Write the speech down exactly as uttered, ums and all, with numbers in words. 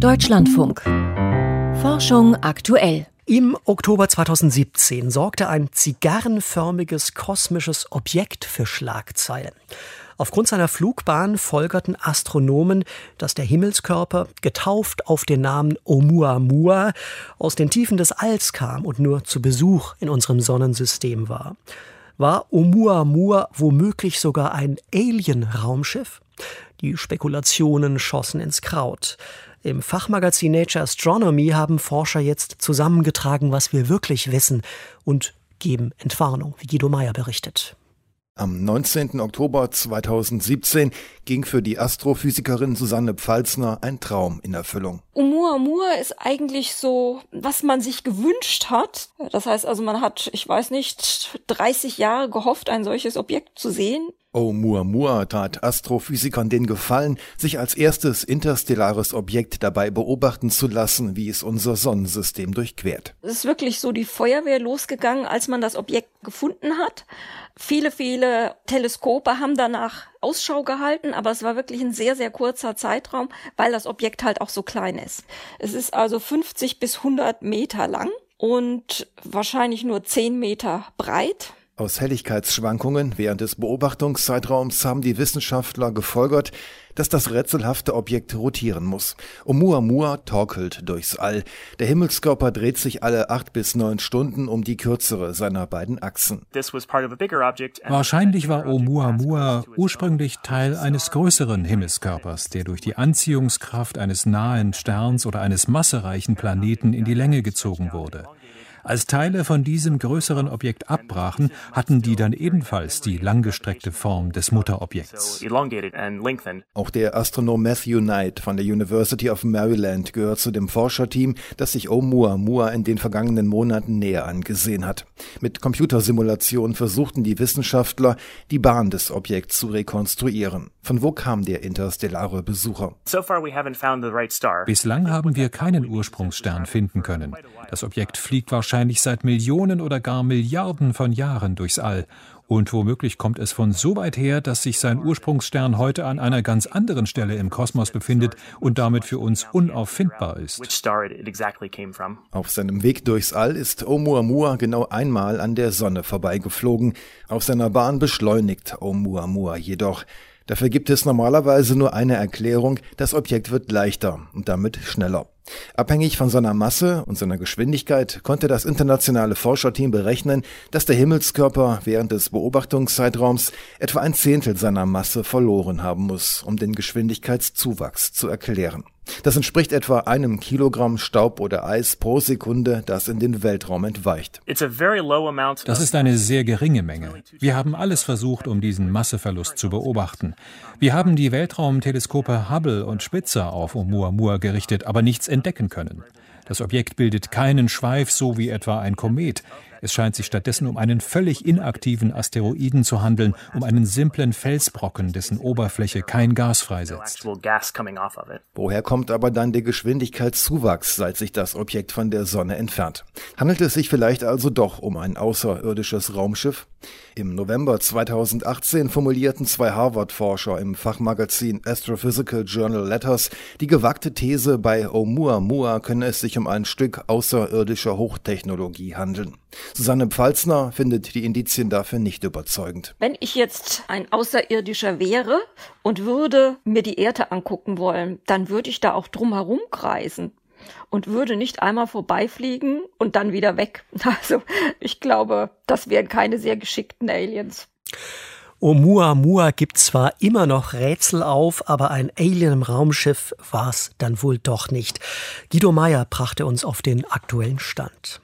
Deutschlandfunk. Forschung aktuell. Im Oktober zweitausendsiebzehn sorgte ein zigarrenförmiges kosmisches Objekt für Schlagzeilen. Aufgrund seiner Flugbahn folgerten Astronomen, dass der Himmelskörper, getauft auf den Namen Oumuamua, aus den Tiefen des Alls kam und nur zu Besuch in unserem Sonnensystem war. War Oumuamua womöglich sogar ein Alien-Raumschiff? Die Spekulationen schossen ins Kraut. Im Fachmagazin Nature Astronomy haben Forscher jetzt zusammengetragen, was wir wirklich wissen, und geben Entwarnung, wie Guido Meyer berichtet. Am neunzehnten Oktober zweitausendsiebzehn ging für die Astrophysikerin Susanne Pfalzner ein Traum in Erfüllung. Oumuamua ist eigentlich so, was man sich gewünscht hat. Das heißt also, man hat, ich weiß nicht, dreißig Jahre gehofft, ein solches Objekt zu sehen. Oumuamua tat Astrophysikern den Gefallen, sich als erstes interstellares Objekt dabei beobachten zu lassen, wie es unser Sonnensystem durchquert. Es ist wirklich so die Feuerwehr losgegangen, als man das Objekt gefunden hat. Viele, viele Teleskope haben danach Ausschau gehalten, aber es war wirklich ein sehr, sehr kurzer Zeitraum, weil das Objekt halt auch so klein ist. Es ist also fünfzig bis hundert Meter lang und wahrscheinlich nur zehn Meter breit. Aus Helligkeitsschwankungen während des Beobachtungszeitraums haben die Wissenschaftler gefolgert, dass das rätselhafte Objekt rotieren muss. Oumuamua torkelt durchs All. Der Himmelskörper dreht sich alle acht bis neun Stunden um die kürzere seiner beiden Achsen. Wahrscheinlich war Oumuamua ursprünglich Teil eines größeren Himmelskörpers, der durch die Anziehungskraft eines nahen Sterns oder eines massereichen Planeten in die Länge gezogen wurde. Als Teile von diesem größeren Objekt abbrachen, hatten die dann ebenfalls die langgestreckte Form des Mutterobjekts. Auch der Astronom Matthew Knight von der University of Maryland gehört zu dem Forscherteam, das sich Oumuamua in den vergangenen Monaten näher angesehen hat. Mit Computersimulationen versuchten die Wissenschaftler, die Bahn des Objekts zu rekonstruieren. Von wo kam der interstellare Besucher? Bislang haben wir keinen Ursprungsstern finden können. Das Objekt fliegt wahrscheinlich seit Millionen oder gar Milliarden von Jahren durchs All. Und womöglich kommt es von so weit her, dass sich sein Ursprungsstern heute an einer ganz anderen Stelle im Kosmos befindet und damit für uns unauffindbar ist. Auf seinem Weg durchs All ist Oumuamua genau einmal an der Sonne vorbeigeflogen. Auf seiner Bahn beschleunigt Oumuamua jedoch. Dafür gibt es normalerweise nur eine Erklärung: Das Objekt wird leichter und damit schneller. Abhängig von seiner Masse und seiner Geschwindigkeit konnte das internationale Forscherteam berechnen, dass der Himmelskörper während des Beobachtungszeitraums etwa ein Zehntel seiner Masse verloren haben muss, um den Geschwindigkeitszuwachs zu erklären. Das entspricht etwa einem Kilogramm Staub oder Eis pro Sekunde, das in den Weltraum entweicht. Das ist eine sehr geringe Menge. Wir haben alles versucht, um diesen Masseverlust zu beobachten. Wir haben die Weltraumteleskope Hubble und Spitzer auf Oumuamua gerichtet, aber nichts entdecken können. Das Objekt bildet keinen Schweif, so wie etwa ein Komet. Es scheint sich stattdessen um einen völlig inaktiven Asteroiden zu handeln, um einen simplen Felsbrocken, dessen Oberfläche kein Gas freisetzt. Woher kommt aber dann der Geschwindigkeitszuwachs, seit sich das Objekt von der Sonne entfernt? Handelt es sich vielleicht also doch um ein außerirdisches Raumschiff? Im November zweitausendachtzehn formulierten zwei Harvard-Forscher im Fachmagazin Astrophysical Journal Letters die gewagte These, bei Oumuamua könne es sich um ein Stück außerirdischer Hochtechnologie handeln. Susanne Pfalzner findet die Indizien dafür nicht überzeugend. Wenn ich jetzt ein Außerirdischer wäre und würde mir die Erde angucken wollen, dann würde ich da auch drumherum kreisen und würde nicht einmal vorbeifliegen und dann wieder weg. Also ich glaube, das wären keine sehr geschickten Aliens. Oumuamua gibt zwar immer noch Rätsel auf, aber ein Alien im Raumschiff war es dann wohl doch nicht. Guido Meyer brachte uns auf den aktuellen Stand.